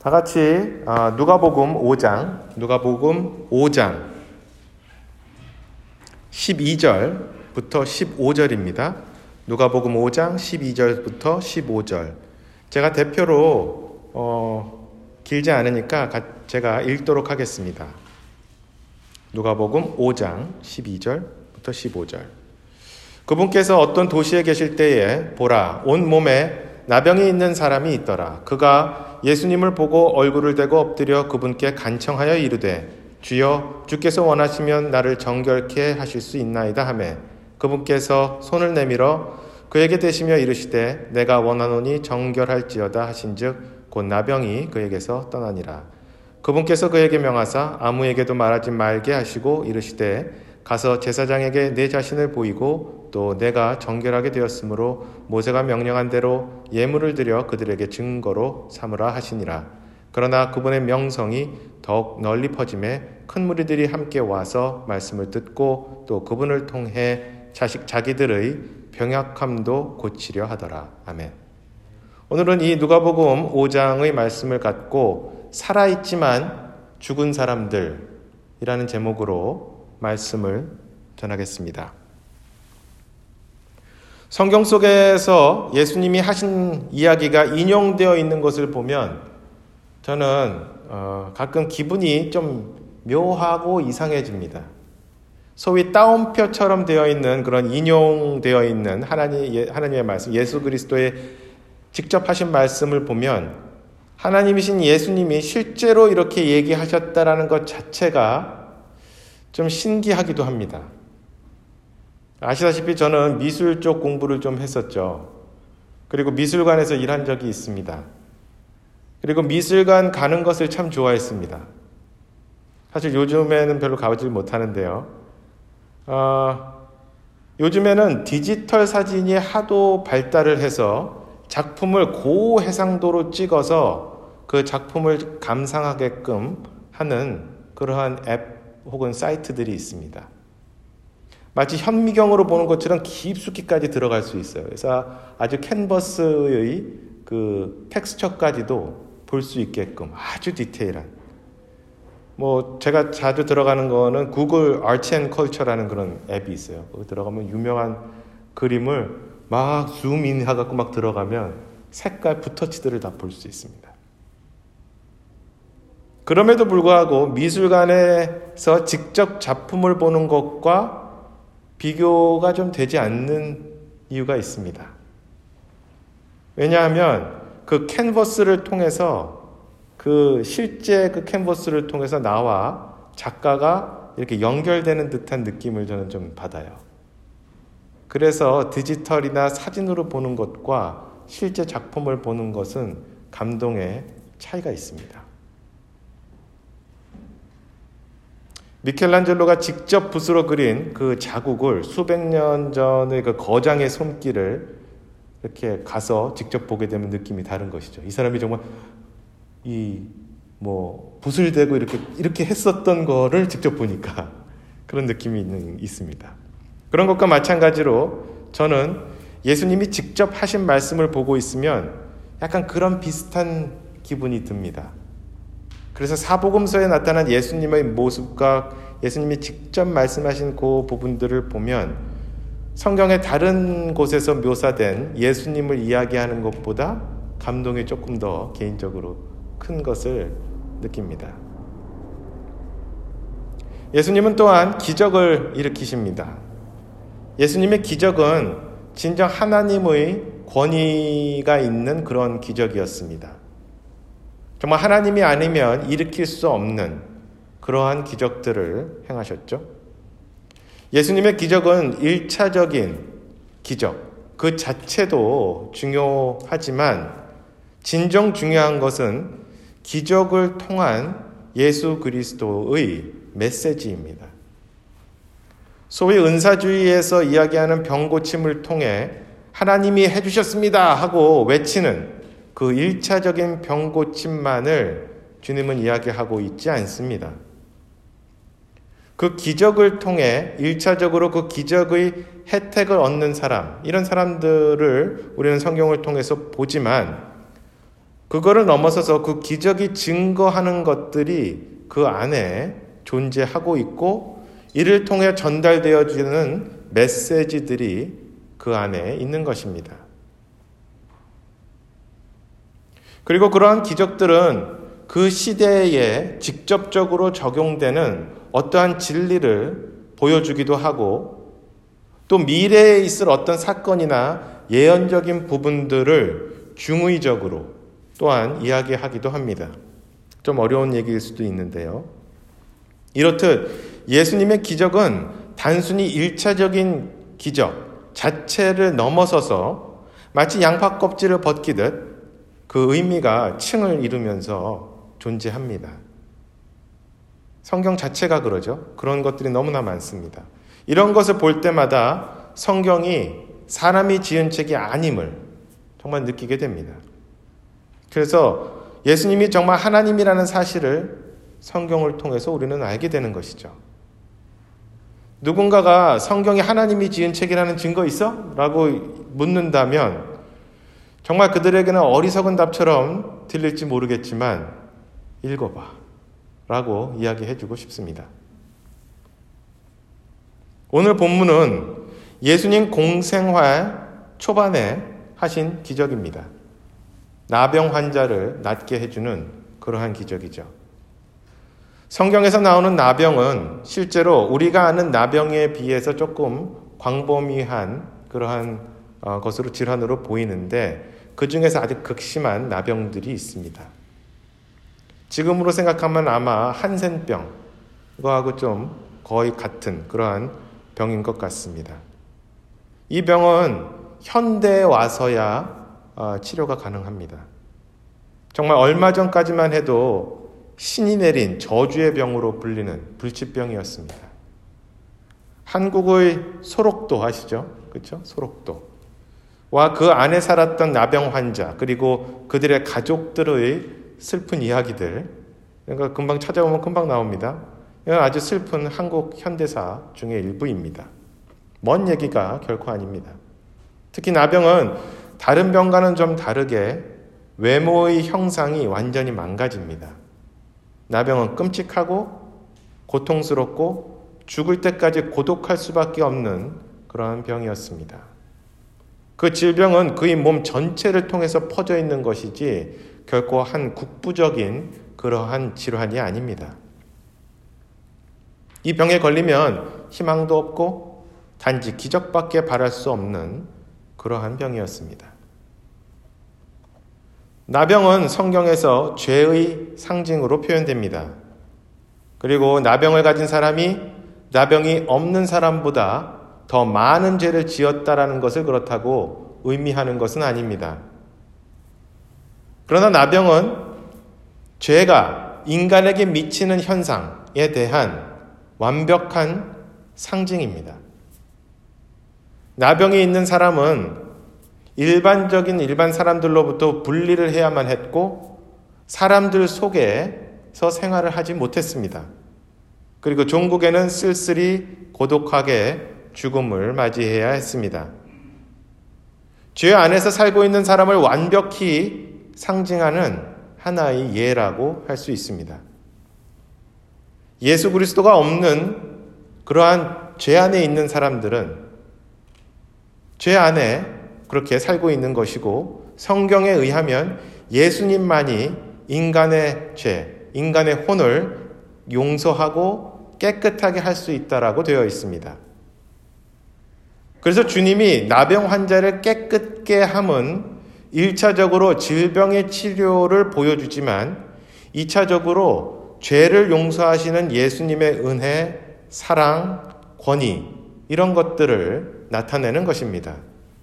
다 같이 누가복음 5장 12절부터 15절입니다. 누가복음 5장 12절부터 15절. 제가 대표로 길지 않으니까 제가 읽도록 하겠습니다. 누가복음 5장 12절부터 15절. 그분께서 어떤 도시에 계실 때에 보라, 온 몸에 나병이 있는 사람이 있더라. 그가 예수님을 보고 얼굴을 대고 엎드려 그분께 간청하여 이르되, 주여, 주께서 원하시면 나를 정결케 하실 수 있나이다 하매, 그분께서 손을 내밀어 그에게 대시며 이르시되, 내가 원하노니 정결할지어다 하신즉 곧 나병이 그에게서 떠나니라. 그분께서 그에게 명하사 아무에게도 말하지 말게 하시고 이르시되, 가서 제사장에게 내 자신을 보이고 또 내가 정결하게 되었으므로 모세가 명령한 대로 예물을 드려 그들에게 증거로 삼으라 하시니라. 그러나 그분의 명성이 더욱 널리 퍼짐에 큰 무리들이 함께 와서 말씀을 듣고 또 그분을 통해 자기들의 병약함도 고치려 하더라. 아멘. 오늘은 이 누가복음 5장의 말씀을 갖고 살아있지만 죽은 사람들이라는 제목으로 말씀을 전하겠습니다. 성경 속에서 예수님이 하신 이야기가 인용되어 있는 것을 보면 저는 가끔 기분이 좀 묘하고 이상해집니다. 소위 따옴표처럼 되어 있는 그런 인용되어 있는 하나님의 말씀, 예수 그리스도의 직접 하신 말씀을 보면 하나님이신 예수님이 실제로 이렇게 얘기하셨다라는 것 자체가 좀 신기하기도 합니다. 아시다시피 저는 미술 쪽 공부를 좀 했었죠. 그리고 미술관에서 일한 적이 있습니다. 그리고 미술관 가는 것을 참 좋아했습니다. 사실 요즘에는 별로 가보질 못하는데요. 요즘에는 디지털 사진이 하도 발달을 해서 작품을 고해상도로 찍어서 그 작품을 감상하게끔 하는 그러한 앱 혹은 사이트들이 있습니다. 마치 현미경으로 보는 것처럼 깊숙이까지 들어갈 수 있어요. 그래서 아주 캔버스의 그 텍스처까지도 볼 수 있게끔 아주 디테일한. 제가 자주 들어가는 거는 구글 아트 앤 컬처라는 그런 앱이 있어요. 거기 들어가면 유명한 그림을 막 줌인 해갖고 막 들어가면 색깔 붓터치들을 다 볼 수 있습니다. 그럼에도 불구하고 미술관에서 직접 작품을 보는 것과 비교가 좀 되지 않는 이유가 있습니다. 왜냐하면 그 캔버스를 통해서 실제 그 캔버스를 통해서 나와 작가가 이렇게 연결되는 듯한 느낌을 저는 좀 받아요. 그래서 디지털이나 사진으로 보는 것과 실제 작품을 보는 것은 감동의 차이가 있습니다. 미켈란젤로가 직접 붓으로 그린 그 자국을 수백 년 전의 그 거장의 손길을 이렇게 가서 직접 보게 되면 느낌이 다른 것이죠. 이 사람이 정말 붓을 대고 이렇게 했었던 거를 직접 보니까 그런 느낌이 있습니다. 그런 것과 마찬가지로 저는 예수님이 직접 하신 말씀을 보고 있으면 약간 그런 비슷한 기분이 듭니다. 그래서 사복음서에 나타난 예수님의 모습과 예수님이 직접 말씀하신 그 부분들을 보면 성경의 다른 곳에서 묘사된 예수님을 이야기하는 것보다 감동이 조금 더 개인적으로 큰 것을 느낍니다. 예수님은 또한 기적을 일으키십니다. 예수님의 기적은 진정 하나님의 권위가 있는 그런 기적이었습니다. 정말 하나님이 아니면 일으킬 수 없는 그러한 기적들을 행하셨죠. 예수님의 기적은 1차적인 기적, 그 자체도 중요하지만 진정 중요한 것은 기적을 통한 예수 그리스도의 메시지입니다. 소위 은사주의에서 이야기하는 병고침을 통해 하나님이 해주셨습니다 하고 외치는 그 1차적인 병고침만을 주님은 이야기하고 있지 않습니다. 그 기적을 통해 1차적으로 그 기적의 혜택을 얻는 사람, 이런 사람들을 우리는 성경을 통해서 보지만 그거를 넘어서서 그 기적이 증거하는 것들이 그 안에 존재하고 있고 이를 통해 전달되어지는 메시지들이 그 안에 있는 것입니다. 그리고 그러한 기적들은 그 시대에 직접적으로 적용되는 어떠한 진리를 보여주기도 하고 또 미래에 있을 어떤 사건이나 예언적인 부분들을 중의적으로 또한 이야기하기도 합니다. 좀 어려운 얘기일 수도 있는데요. 이렇듯 예수님의 기적은 단순히 일차적인 기적 자체를 넘어서서 마치 양파 껍질을 벗기듯 그 의미가 층을 이루면서 존재합니다. 성경 자체가 그러죠. 그런 것들이 너무나 많습니다. 이런 것을 볼 때마다 성경이 사람이 지은 책이 아님을 정말 느끼게 됩니다. 그래서 예수님이 정말 하나님이라는 사실을 성경을 통해서 우리는 알게 되는 것이죠. 누군가가 성경이 하나님이 지은 책이라는 증거 있어? 라고 묻는다면 정말 그들에게는 어리석은 답처럼 들릴지 모르겠지만 읽어봐 라고 이야기해주고 싶습니다. 오늘 본문은 예수님 공생활 초반에 하신 기적입니다. 나병 환자를 낫게 해주는 그러한 기적이죠. 성경에서 나오는 나병은 실제로 우리가 아는 나병에 비해서 조금 광범위한 그러한 것으로 질환으로 보이는데 그 중에서 아주 극심한 나병들이 있습니다. 지금으로 생각하면 아마 한센병, 이거하고 좀 거의 같은 그러한 병인 것 같습니다. 이 병은 현대에 와서야 치료가 가능합니다. 정말 얼마 전까지만 해도 신이 내린 저주의 병으로 불리는 불치병이었습니다. 한국의 소록도 아시죠? 그렇죠? 소록도와 그 안에 살았던 나병 환자 그리고 그들의 가족들의 슬픈 이야기들 그러니까 금방 찾아보면 금방 나옵니다. 이건 아주 슬픈 한국 현대사 중의 일부입니다. 먼 얘기가 결코 아닙니다. 특히 나병은 다른 병과는 좀 다르게 외모의 형상이 완전히 망가집니다. 나병은 끔찍하고 고통스럽고 죽을 때까지 고독할 수밖에 없는 그러한 병이었습니다. 그 질병은 그의 몸 전체를 통해서 퍼져 있는 것이지 결코 한 국부적인 그러한 질환이 아닙니다. 이 병에 걸리면 희망도 없고 단지 기적밖에 바랄 수 없는 그러한 병이었습니다. 나병은 성경에서 죄의 상징으로 표현됩니다. 그리고 나병을 가진 사람이 나병이 없는 사람보다 더 많은 죄를 지었다라는 것을 그렇다고 의미하는 것은 아닙니다. 그러나 나병은 죄가 인간에게 미치는 현상에 대한 완벽한 상징입니다. 나병이 있는 사람은 일반 사람들로부터 분리를 해야만 했고 사람들 속에서 생활을 하지 못했습니다. 그리고 종국에는 쓸쓸히 고독하게 죽음을 맞이해야 했습니다. 죄 안에서 살고 있는 사람을 완벽히 상징하는 하나의 예라고 할 수 있습니다. 예수 그리스도가 없는 그러한 죄 안에 있는 사람들은 죄 안에 그렇게 살고 있는 것이고 성경에 의하면 예수님만이 인간의 죄, 인간의 혼을 용서하고 깨끗하게 할 수 있다라고 되어 있습니다. 그래서 주님이 나병 환자를 깨끗게 함은 1차적으로 질병의 치료를 보여주지만 2차적으로 죄를 용서하시는 예수님의 은혜, 사랑, 권위 이런 것들을 나타내는 것입니다.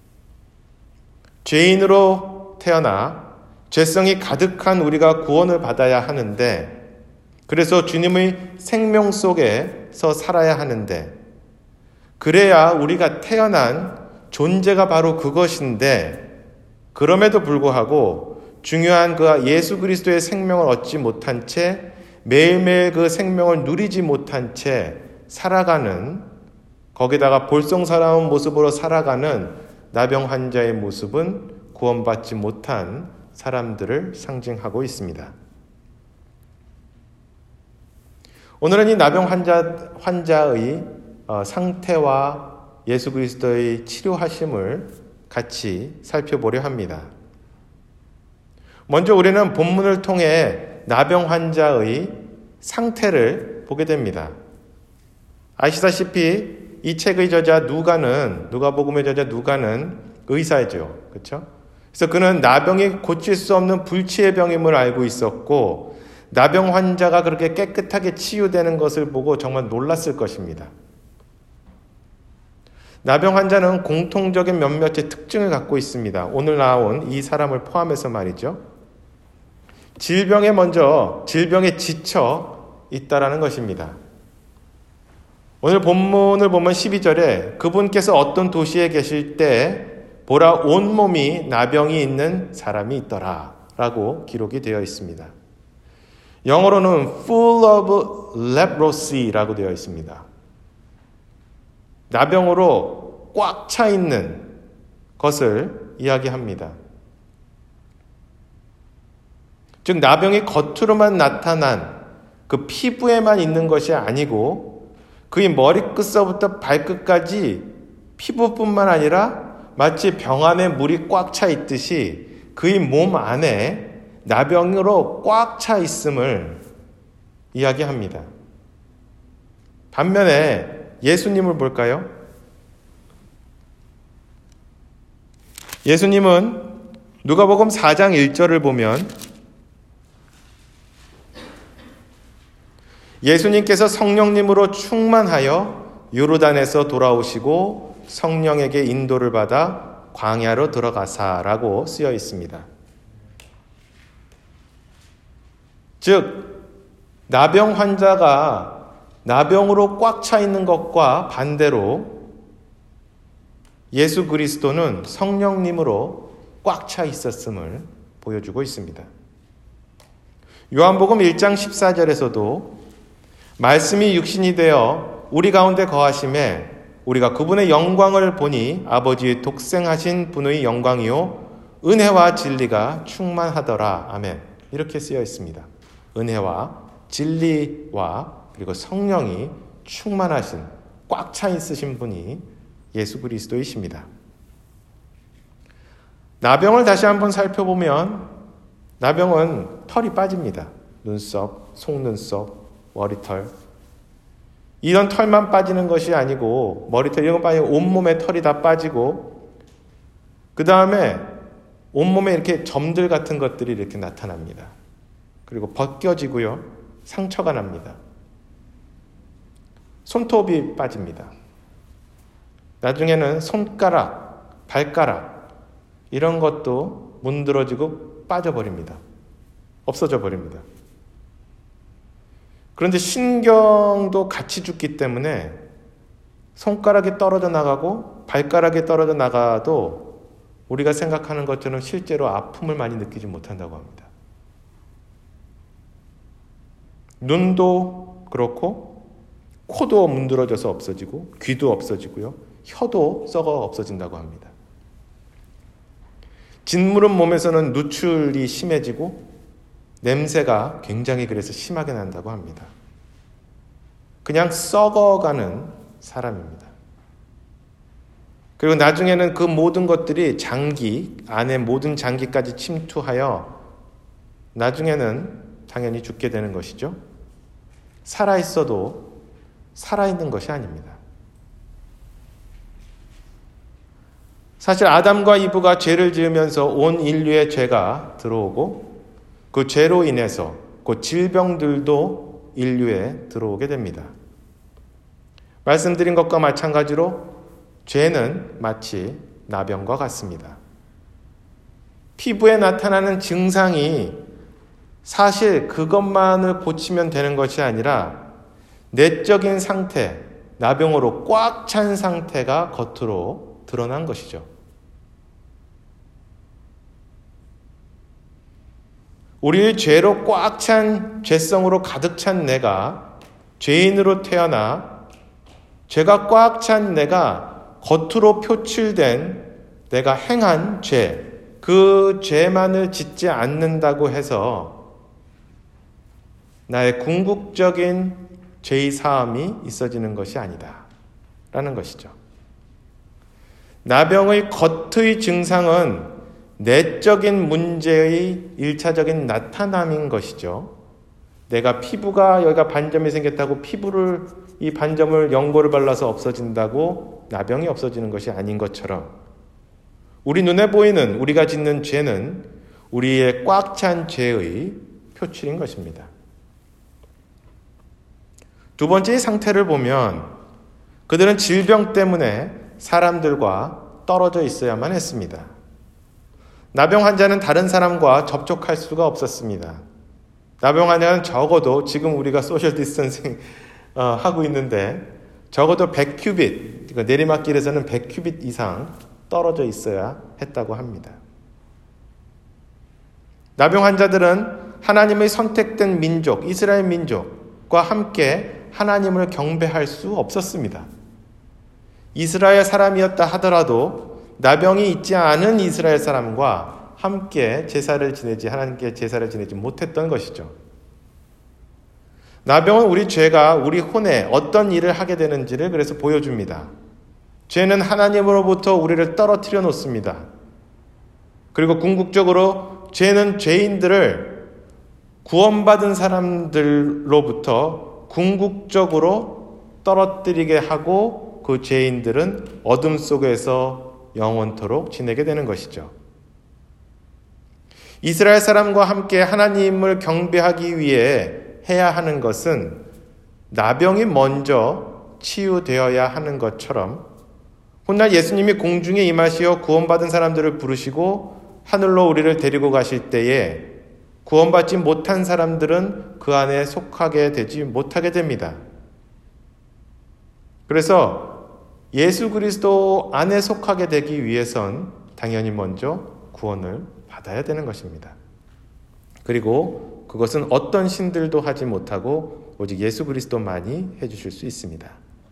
죄인으로 태어나 죄성이 가득한 우리가 구원을 받아야 하는데 그래서 주님의 생명 속에서 살아야 하는데 그래야 우리가 태어난 존재가 바로 그것인데 그럼에도 불구하고 중요한 그 예수 그리스도의 생명을 얻지 못한 채 매일매일 그 생명을 누리지 못한 채 살아가는 거기다가 볼썽사나운 모습으로 살아가는 나병 환자의 모습은 구원받지 못한 사람들을 상징하고 있습니다. 오늘은 이 나병 환자의 상태와 예수 그리스도의 치료하심을 같이 살펴보려 합니다. 먼저 우리는 본문을 통해 나병 환자의 상태를 보게 됩니다. 아시다시피 이 책의 저자 누가복음의 저자 누가는 의사죠. 그렇죠? 그래서 그는 나병이 고칠 수 없는 불치의 병임을 알고 있었고 나병 환자가 그렇게 깨끗하게 치유되는 것을 보고 정말 놀랐을 것입니다. 나병 환자는 공통적인 몇몇의 특징을 갖고 있습니다. 오늘 나온 이 사람을 포함해서 말이죠. 질병에 지쳐 있다라는 것입니다. 오늘 본문을 보면 12절에 그분께서 어떤 도시에 계실 때 보라 온몸이 나병이 있는 사람이 있더라 라고 기록이 되어 있습니다. 영어로는 full of leprosy라고 되어 있습니다. 나병으로 꽉 차 있는 것을 이야기합니다. 즉 나병이 겉으로만 나타난 그 피부에만 있는 것이 아니고 그의 머리끝서부터 발끝까지 피부뿐만 아니라 마치 병 안에 물이 꽉 차 있듯이 그의 몸 안에 나병으로 꽉 차 있음을 이야기합니다. 반면에 예수님을 볼까요? 예수님은 누가복음 4장 1절을 보면 예수님께서 성령님으로 충만하여 요르단에서 돌아오시고 성령에게 인도를 받아 광야로 들어가사라고 쓰여 있습니다. 즉 나병 환자가 나병으로 꽉 차 있는 것과 반대로 예수 그리스도는 성령님으로 꽉 차 있었음을 보여주고 있습니다. 요한복음 1장 14절에서도 말씀이 육신이 되어 우리 가운데 거하심에 우리가 그분의 영광을 보니 아버지의 독생하신 분의 영광이요 은혜와 진리가 충만하더라. 아멘. 이렇게 쓰여 있습니다. 은혜와 진리와 그리고 성령이 충만하신 꽉 차 있으신 분이 예수 그리스도이십니다. 나병을 다시 한번 살펴보면 나병은 털이 빠집니다. 눈썹, 속눈썹, 머리털. 이런 털만 빠지는 것이 아니고 머리털 이런 거 빠지고 온몸에 털이 다 빠지고 그 다음에 온몸에 이렇게 점들 같은 것들이 이렇게 나타납니다. 그리고 벗겨지고요. 상처가 납니다. 손톱이 빠집니다. 나중에는 손가락, 발가락 이런 것도 문드러지고 빠져버립니다. 없어져 버립니다. 그런데 신경도 같이 죽기 때문에 손가락이 떨어져 나가고 발가락이 떨어져 나가도 우리가 생각하는 것처럼 실제로 아픔을 많이 느끼지 못한다고 합니다. 눈도 그렇고 코도 문드러져서 없어지고 귀도 없어지고요. 혀도 썩어 없어진다고 합니다. 짓무른 몸에서는 누출이 심해지고 냄새가 굉장히 그래서 심하게 난다고 합니다. 그냥 썩어가는 사람입니다. 그리고 나중에는 그 모든 것들이 장기, 안에 모든 장기까지 침투하여 나중에는 당연히 죽게 되는 것이죠. 살아있어도 살아있는 것이 아닙니다. 사실 아담과 이브가 죄를 지으면서 온 인류의 죄가 들어오고 그 죄로 인해서 그 질병들도 인류에 들어오게 됩니다. 말씀드린 것과 마찬가지로 죄는 마치 나병과 같습니다. 피부에 나타나는 증상이 사실 그것만을 고치면 되는 것이 아니라 내적인 상태, 나병으로 꽉 찬 상태가 겉으로 드러난 것이죠. 우리의 죄로 꽉 찬 죄성으로 가득 찬 내가 죄인으로 태어나 죄가 꽉 찬 내가 겉으로 표출된 내가 행한 죄, 그 그 죄만을 짓지 않는다고 해서 나의 궁극적인 죄의 사함이 있어지는 것이 아니다 라는 것이죠. 나병의 겉의 증상은 내적인 문제의 1차적인 나타남인 것이죠. 내가 피부가 여기가 반점이 생겼다고 피부를 이 반점을 연고를 발라서 없어진다고 나병이 없어지는 것이 아닌 것처럼 우리 눈에 보이는 우리가 짓는 죄는 우리의 꽉 찬 죄의 표출인 것입니다. 두 번째의 상태를 보면 그들은 질병 때문에 사람들과 떨어져 있어야만 했습니다. 나병 환자는 다른 사람과 접촉할 수가 없었습니다. 나병 환자는 적어도 지금 우리가 소셜 디스턴싱 하고 있는데 적어도 100큐빗, 내리막길에서는 100큐빗 이상 떨어져 있어야 했다고 합니다. 나병 환자들은 하나님의 선택된 민족, 이스라엘 민족과 함께 하나님을 경배할 수 없었습니다. 이스라엘 사람이었다 하더라도 나병이 있지 않은 이스라엘 사람과 함께 제사를 지내지 하나님께 제사를 지내지 못했던 것이죠. 나병은 우리 죄가 우리 혼에 어떤 일을 하게 되는지를 그래서 보여줍니다. 죄는 하나님으로부터 우리를 떨어뜨려 놓습니다. 그리고 궁극적으로 죄는 죄인들을 구원받은 사람들로부터 궁극적으로 떨어뜨리게 하고 그 죄인들은 어둠 속에서 영원토록 지내게 되는 것이죠. 이스라엘 사람과 함께 하나님을 경배하기 위해 해야 하는 것은 나병이 먼저 치유되어야 하는 것처럼 훗날 예수님이 공중에 임하시어 구원받은 사람들을 부르시고 하늘로 우리를 데리고 가실 때에 구원받지 못한 사람들은 그 안에 속하게 되지 못하게 됩니다. 그래서 예수 그리스도 안에 속하게 되기 위해선 당연히 먼저 구원을 받아야 되는 것입니다. 그리고 그것은 어떤 신들도 하지 못하고 오직 예수 그리스도만이 해주실 수 있습니다.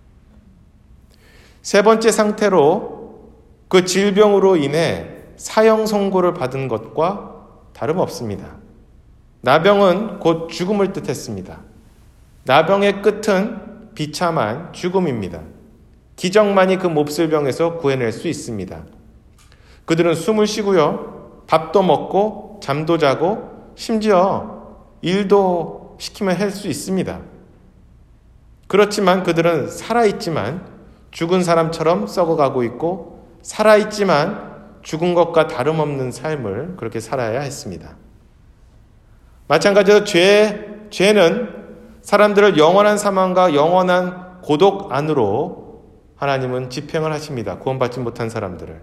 세 번째 상태로 그 질병으로 인해 사형 선고를 받은 것과 다름없습니다. 나병은 곧 죽음을 뜻했습니다. 나병의 끝은 비참한 죽음입니다. 기적만이 그 몹쓸 병에서 구해낼 수 있습니다. 그들은 숨을 쉬고요, 밥도 먹고 잠도 자고 심지어 일도 시키면 할 수 있습니다. 그렇지만 그들은 살아있지만 죽은 사람처럼 썩어가고 있고 살아있지만 죽은 것과 다름없는 삶을 그렇게 살아야 했습니다. 마찬가지로 죄는 사람들을 영원한 사망과 영원한 고독 안으로 하나님은 집행을 하십니다. 구원받지 못한 사람들을.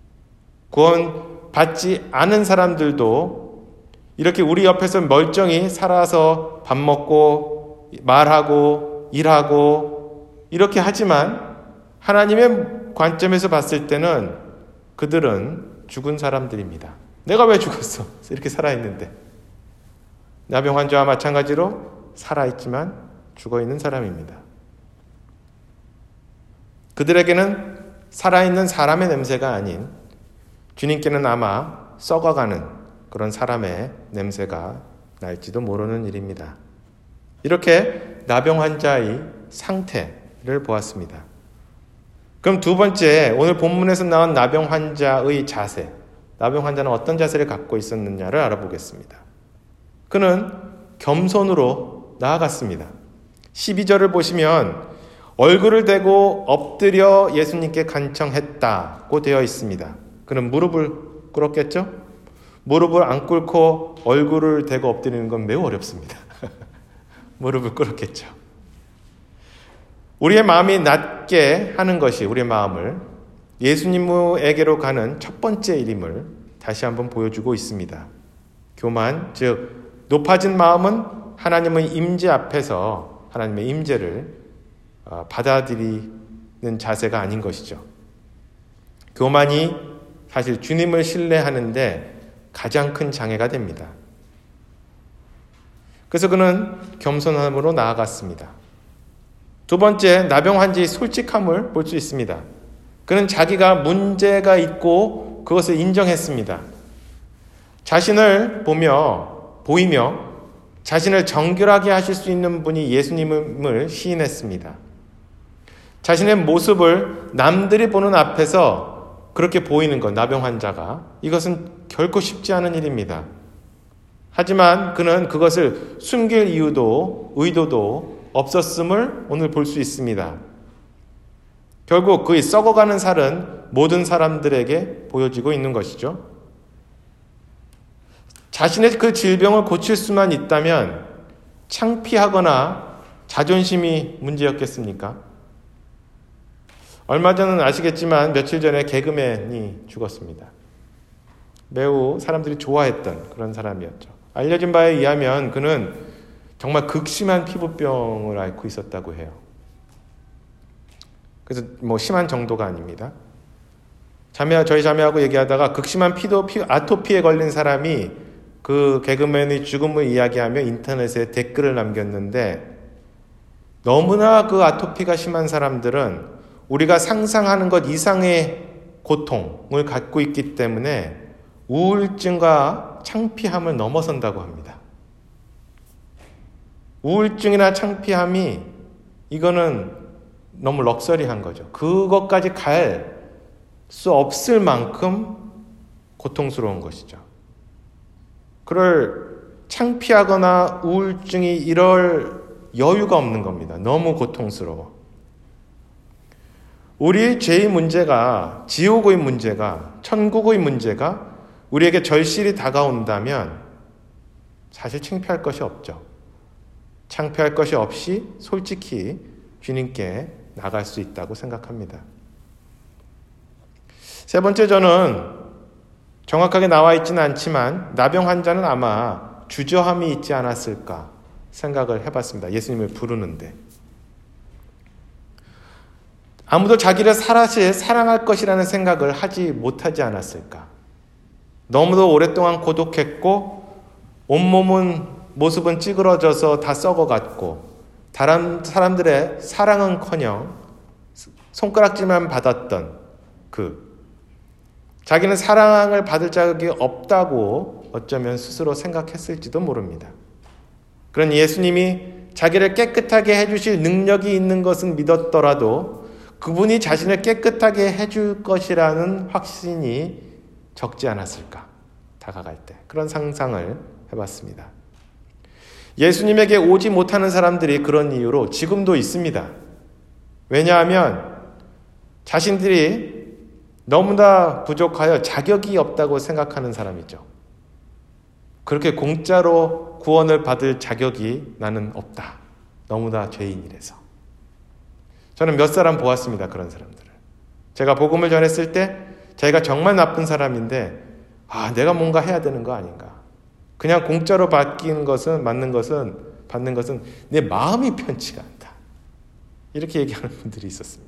구원받지 않은 사람들도 이렇게 우리 옆에서 멀쩡히 살아서 밥 먹고 말하고 일하고 이렇게 하지만 하나님의 관점에서 봤을 때는 그들은 죽은 사람들입니다. 내가 왜 죽었어? 이렇게 살아있는데. 나병 환자와 마찬가지로 살아있지만 죽어있는 사람입니다. 그들에게는 살아있는 사람의 냄새가 아닌 주님께는 아마 썩어가는 그런 사람의 냄새가 날지도 모르는 일입니다. 이렇게 나병 환자의 상태를 보았습니다. 그럼 두 번째, 오늘 본문에서 나온 나병 환자의 자세, 나병 환자는 어떤 자세를 갖고 있었느냐를 알아보겠습니다. 그는 겸손으로 나아갔습니다. 12절을 보시면 얼굴을 대고 엎드려 예수님께 간청했다고 되어 있습니다. 그는 무릎을 꿇었겠죠? 무릎을 안 꿇고 얼굴을 대고 엎드리는 건 매우 어렵습니다. 무릎을 꿇었겠죠. 우리의 마음이 낮게 하는 것이 우리의 마음을 예수님에게로 가는 첫 번째 일임을 다시 한번 보여주고 있습니다. 교만, 즉 높아진 마음은 하나님의 임재 앞에서 하나님의 임재를 받아들이는 자세가 아닌 것이죠. 교만이 사실 주님을 신뢰하는데 가장 큰 장애가 됩니다. 그래서 그는 겸손함으로 나아갔습니다. 두 번째, 나병 환자의 솔직함을 볼 수 있습니다. 그는 자기가 문제가 있고 그것을 인정했습니다. 자신을 보이며 자신을 정결하게 하실 수 있는 분이 예수님을 시인했습니다. 자신의 모습을 남들이 보는 앞에서 그렇게 보이는 것, 나병 환자가, 이것은 결코 쉽지 않은 일입니다. 하지만 그는 그것을 숨길 의도도 없었음을 오늘 볼 수 있습니다. 결국 그의 썩어가는 살은 모든 사람들에게 보여지고 있는 것이죠. 자신의 그 질병을 고칠 수만 있다면 창피하거나 자존심이 문제였겠습니까? 얼마 전은 아시겠지만 며칠 전에 개그맨이 죽었습니다. 매우 사람들이 좋아했던 그런 사람이었죠. 알려진 바에 의하면 그는 정말 극심한 피부병을 앓고 있었다고 해요. 그래서 심한 정도가 아닙니다. 저희 자매하고 얘기하다가 극심한 아토피에 걸린 사람이 그 개그맨의 죽음을 이야기하며 인터넷에 댓글을 남겼는데, 너무나 그 아토피가 심한 사람들은 우리가 상상하는 것 이상의 고통을 갖고 있기 때문에 우울증과 창피함을 넘어선다고 합니다. 우울증이나 창피함이 이거는 너무 럭셔리한 거죠. 그것까지 갈 수 없을 만큼 고통스러운 것이죠. 그럴 창피하거나 우울증이 이럴 여유가 없는 겁니다. 너무 고통스러워. 우리의 죄의 문제가, 지옥의 문제가, 천국의 문제가 우리에게 절실히 다가온다면 사실 창피할 것이 없죠. 창피할 것이 없이 솔직히 주님께 나갈 수 있다고 생각합니다. 세 번째, 저는 정확하게 나와 있지는 않지만 나병 환자는 아마 주저함이 있지 않았을까 생각을 해봤습니다. 예수님을 부르는데. 아무도 자기를 사실 사랑할 것이라는 생각을 하지 못하지 않았을까. 너무도 오랫동안 고독했고 온몸은 모습은 찌그러져서 다 썩어갔고 다른 사람들의 사랑은커녕 손가락질만 받았던 자기는 사랑을 받을 자격이 없다고 어쩌면 스스로 생각했을지도 모릅니다. 그런 예수님이 자기를 깨끗하게 해주실 능력이 있는 것은 믿었더라도 그분이 자신을 깨끗하게 해줄 것이라는 확신이 적지 않았을까, 다가갈 때. 그런 상상을 해봤습니다. 예수님에게 오지 못하는 사람들이 그런 이유로 지금도 있습니다. 왜냐하면 자신들이 너무나 부족하여 자격이 없다고 생각하는 사람이죠. 그렇게 공짜로 구원을 받을 자격이 나는 없다. 너무나 죄인이라서. 저는 몇 사람 보았습니다. 그런 사람들을. 제가 복음을 전했을 때 자기가 정말 나쁜 사람인데 내가 뭔가 해야 되는 거 아닌가. 그냥 공짜로 받는 것은 내 마음이 편치가 않다. 이렇게 얘기하는 분들이 있었습니다.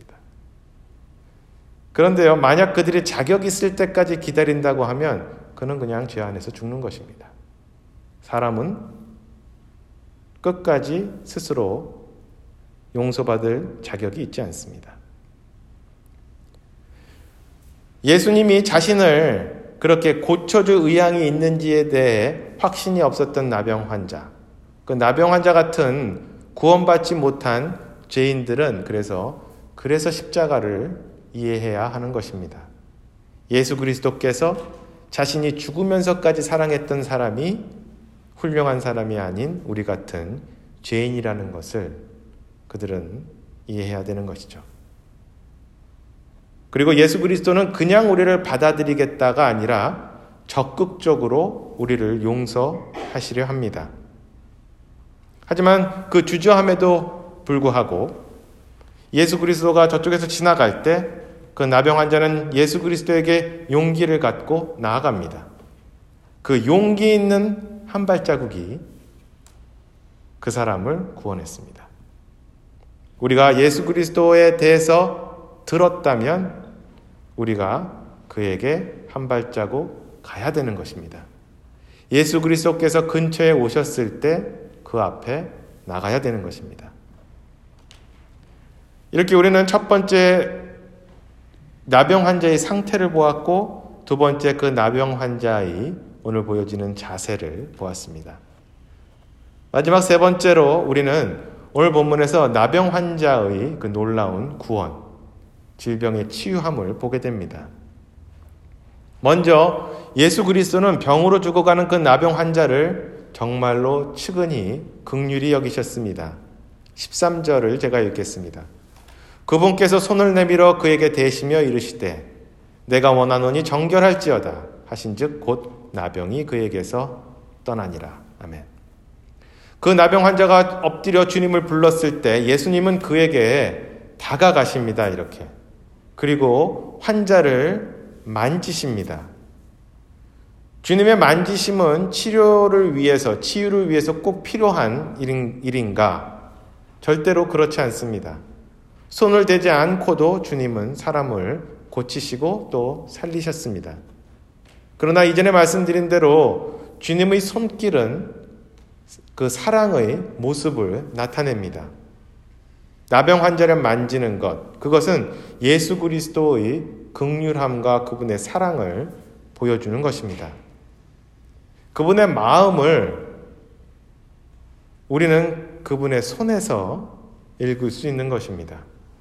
그런데요, 만약 그들이 자격이 있을 때까지 기다린다고 하면 그는 그냥 죄 안에서 죽는 것입니다. 사람은 끝까지 스스로 용서받을 자격이 있지 않습니다. 예수님이 자신을 그렇게 고쳐줄 의향이 있는지에 대해 확신이 없었던 나병 환자, 그 나병 환자 같은 구원받지 못한 죄인들은 그래서 십자가를 이해해야 하는 것입니다. 예수 그리스도께서 자신이 죽으면서까지 사랑했던 사람이 훌륭한 사람이 아닌 우리 같은 죄인이라는 것을 그들은 이해해야 되는 것이죠. 그리고 예수 그리스도는 그냥 우리를 받아들이겠다가 아니라 적극적으로 우리를 용서하시려 합니다. 하지만 그 주저함에도 불구하고 예수 그리스도가 저쪽에서 지나갈 때 그 나병 환자는 예수 그리스도에게 용기를 갖고 나아갑니다. 그 용기 있는 한 발자국이 그 사람을 구원했습니다. 우리가 예수 그리스도에 대해서 들었다면 우리가 그에게 한 발자국 가야 되는 것입니다. 예수 그리스도께서 근처에 오셨을 때 그 앞에 나가야 되는 것입니다. 이렇게 우리는 첫 번째 나병 환자의 상태를 보았고 두 번째 그 나병 환자의 오늘 보여지는 자세를 보았습니다. 마지막 세 번째로 우리는 오늘 본문에서 나병 환자의 그 놀라운 구원, 질병의 치유함을 보게 됩니다. 먼저 예수 그리스도는 병으로 죽어가는 그 나병 환자를 정말로 측은히 긍휼히 여기셨습니다. 13절을 제가 읽겠습니다. 그분께서 손을 내밀어 그에게 대시며 이르시되 내가 원하노니 정결할지어다 하신즉 곧 나병이 그에게서 떠나니라. 아멘. 그 나병 환자가 엎드려 주님을 불렀을 때 예수님은 그에게 다가가십니다. 이렇게. 그리고 환자를 만지십니다. 주님의 만지심은 치료를 위해서, 치유를 위해서 꼭 필요한 일인가? 절대로 그렇지 않습니다. 손을 대지 않고도 주님은 사람을 고치시고 또 살리셨습니다. 그러나 이전에 말씀드린 대로 주님의 손길은 그 사랑의 모습을 나타냅니다. 나병 환자를 만지는 것, 그것은 예수 그리스도의 긍휼함과 그분의 사랑을 보여주는 것입니다. 그분의 마음을 우리는 그분의 손에서 읽을 수 있는 것입니다.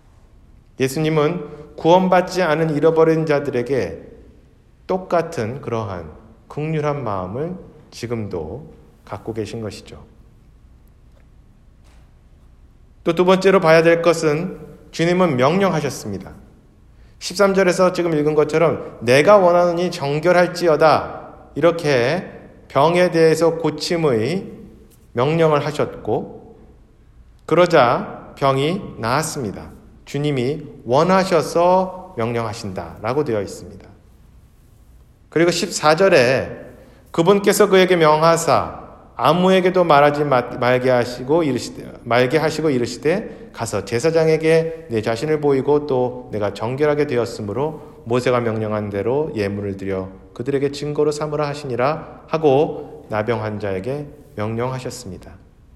예수님은 구원받지 않은 잃어버린 자들에게 똑같은 그러한 긍휼한 마음을 지금도 갖고 계신 것이죠. 또 두 번째로 봐야 될 것은 주님은 명령하셨습니다. 13절에서 지금 읽은 것처럼 내가 원하노니 정결할지어다 이렇게 병에 대해서 고침의 명령을 하셨고 그러자 병이 나았습니다. 주님이 원하셔서 명령하신다라고 되어 있습니다. 그리고 14절에 그분께서 그에게 명하사 아무에게도 말하지 말게 하시고 이르시되 가서 제사장에게 내 자신을 보이고 또 내가 정결하게 되었으므로 모세가 명령한 대로 예물을 드려 그들에게 증거로 삼으라 하시니라 하고 나병 환자에게 명령하셨습니다.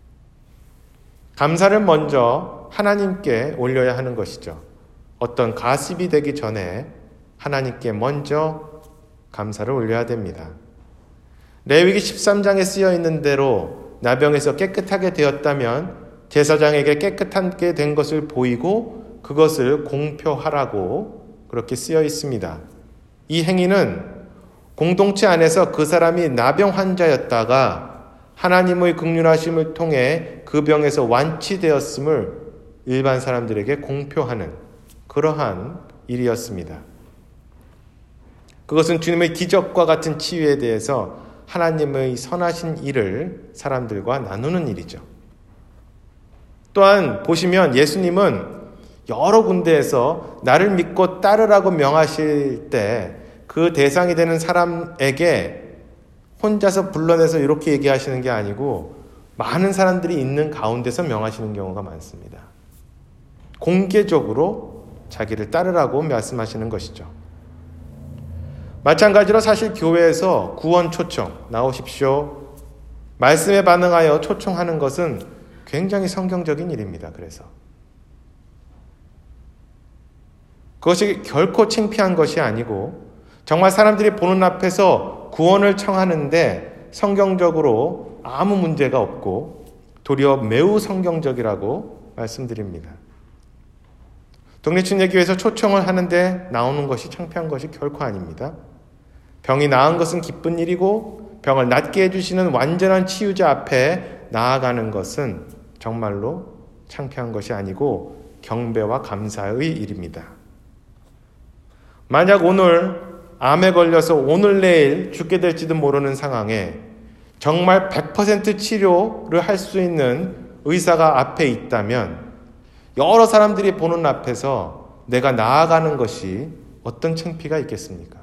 감사를 먼저 하나님께 올려야 하는 것이죠. 어떤 가십이 되기 전에 하나님께 먼저 감사를 올려야 됩니다. 레위기 13장에 쓰여 있는 대로 나병에서 깨끗하게 되었다면 제사장에게 깨끗하게 된 것을 보이고 그것을 공표하라고 그렇게 쓰여 있습니다. 이 행위는 공동체 안에서 그 사람이 나병 환자였다가 하나님의 긍휼하심을 통해 그 병에서 완치되었음을 일반 사람들에게 공표하는 그러한 일이었습니다. 그것은 주님의 기적과 같은 치유에 대해서 하나님의 선하신 일을 사람들과 나누는 일이죠. 또한 보시면 예수님은 여러 군데에서 나를 믿고 따르라고 명하실 때 그 대상이 되는 사람에게 혼자서 불러내서 이렇게 얘기하시는 게 아니고 많은 사람들이 있는 가운데서 명하시는 경우가 많습니다. 공개적으로 자기를 따르라고 말씀하시는 것이죠. 마찬가지로 사실 교회에서 구원 초청, 나오십시오. 말씀에 반응하여 초청하는 것은 굉장히 성경적인 일입니다. 그래서 그것이 결코 창피한 것이 아니고 정말 사람들이 보는 앞에서 구원을 청하는데 성경적으로 아무 문제가 없고 도리어 매우 성경적이라고 말씀드립니다. 동래춘예교회에서 초청을 하는데 나오는 것이 창피한 것이 결코 아닙니다. 병이 나은 것은 기쁜 일이고 병을 낫게 해주시는 완전한 치유자 앞에 나아가는 것은 정말로 창피한 것이 아니고 경배와 감사의 일입니다. 만약 오늘 암에 걸려서 오늘 내일 죽게 될지도 모르는 상황에 정말 100% 치료를 할 수 있는 의사가 앞에 있다면 여러 사람들이 보는 앞에서 내가 나아가는 것이 어떤 창피가 있겠습니까?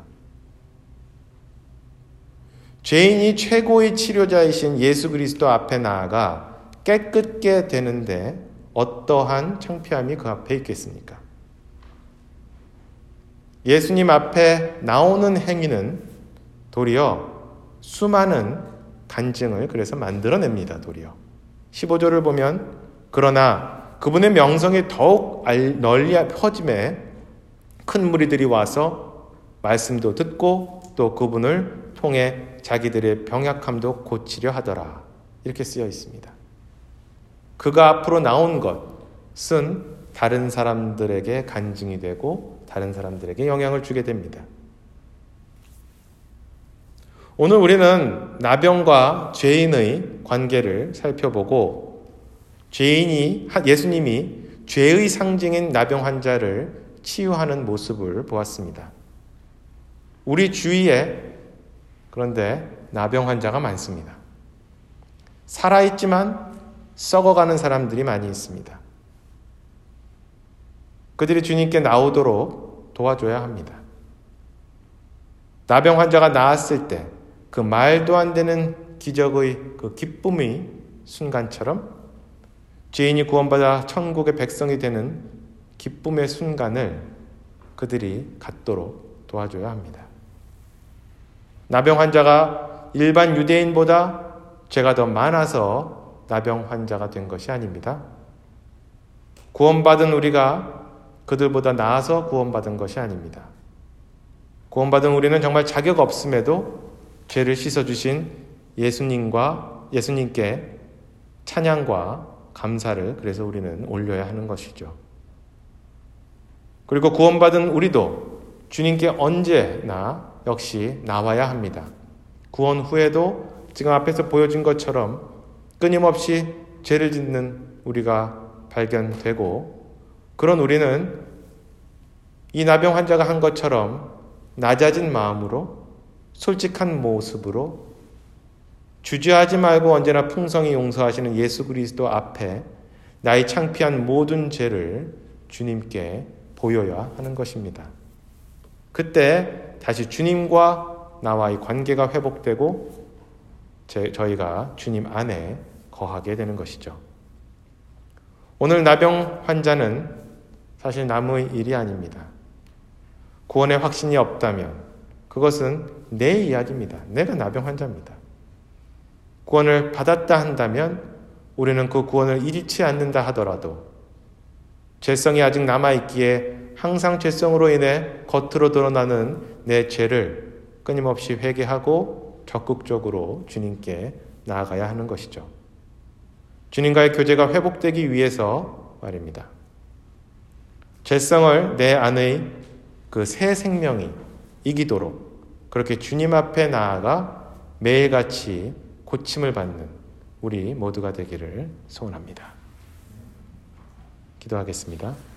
죄인이 최고의 치료자이신 예수 그리스도 앞에 나아가 깨끗게 되는데 어떠한 창피함이 그 앞에 있겠습니까? 예수님 앞에 나오는 행위는 도리어 수많은 간증을 그래서 만들어냅니다. 도리어 15절을 보면 그러나 그분의 명성이 더욱 널리 퍼짐에 큰 무리들이 와서 말씀도 듣고 또 그분을 통해 자기들의 병약함도 고치려 하더라. 이렇게 쓰여 있습니다. 그가 앞으로 나온 것은 다른 사람들에게 간증이 되고 다른 사람들에게 영향을 주게 됩니다. 오늘 우리는 나병과 죄인의 관계를 살펴보고 예수님이 죄의 상징인 나병 환자를 치유하는 모습을 보았습니다. 우리 주위에 그런데 나병 환자가 많습니다. 살아있지만 썩어가는 사람들이 많이 있습니다. 그들이 주님께 나오도록 도와줘야 합니다. 나병 환자가 나았을 때 그 말도 안 되는 기적의 그 기쁨의 순간처럼 죄인이 구원받아 천국의 백성이 되는 기쁨의 순간을 그들이 갖도록 도와줘야 합니다. 나병 환자가 일반 유대인보다 죄가 더 많아서 나병 환자가 된 것이 아닙니다. 구원받은 우리가 그들보다 나아서 구원받은 것이 아닙니다. 구원받은 우리는 정말 자격 없음에도 죄를 씻어주신 예수님께 찬양과 감사를 그래서 우리는 올려야 하는 것이죠. 그리고 구원받은 우리도 주님께 언제나 역시 나와야 합니다. 구원 후에도 지금 앞에서 보여준 것처럼 끊임없이 죄를 짓는 우리가 발견되고 그런 우리는 이 나병 환자가 한 것처럼 낮아진 마음으로 솔직한 모습으로 주저하지 말고 언제나 풍성히 용서하시는 예수 그리스도 앞에 나의 창피한 모든 죄를 주님께 보여야 하는 것입니다. 그때 다시 주님과 나와의 관계가 회복되고 저희가 주님 안에 거하게 되는 것이죠. 오늘 나병 환자는 사실 남의 일이 아닙니다. 구원의 확신이 없다면 그것은 내 이야기입니다. 내가 나병 환자입니다. 구원을 받았다 한다면 우리는 그 구원을 잃지 않는다 하더라도 죄성이 아직 남아있기에 항상 죄성으로 인해 겉으로 드러나는 내 죄를 끊임없이 회개하고 적극적으로 주님께 나아가야 하는 것이죠. 주님과의 교제가 회복되기 위해서 말입니다. 죄성을 내 안의 그 새 생명이 이기도록 그렇게 주님 앞에 나아가 매일같이 고침을 받는 우리 모두가 되기를 소원합니다. 기도하겠습니다.